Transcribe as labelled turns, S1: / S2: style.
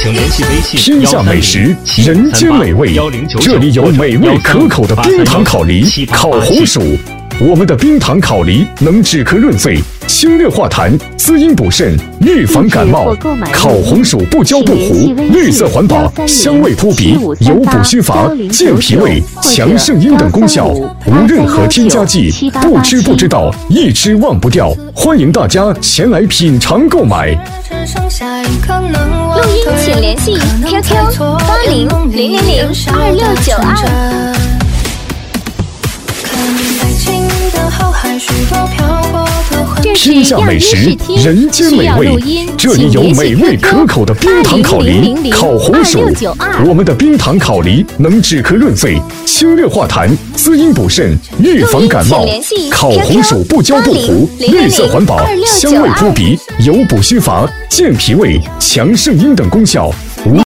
S1: 请联系微信
S2: 天下美食，人间美味，这里有美味可口的冰糖烤梨、烤红薯。我们的冰糖烤梨能止咳润肺、清热化痰、滋阴补肾、预防感冒。烤红薯不焦不糊，绿色环保，香味扑鼻，有补虚乏、健脾胃、强肾阴等功效，无任何添加剂，不吃不知道，一吃忘不掉。欢迎大家前来品尝购买。
S3: 录音请联系 QQ 8000002692。
S2: 天下美食，人间美味，这里有美味可口的冰糖烤梨、烤红薯。我们的冰糖烤梨能止咳润肺、清热化痰、滋阴补肾、预防感冒。烤红薯不焦不糊，绿色环保，香味扑鼻，有补虚乏、健脾胃、强肾阴等功效。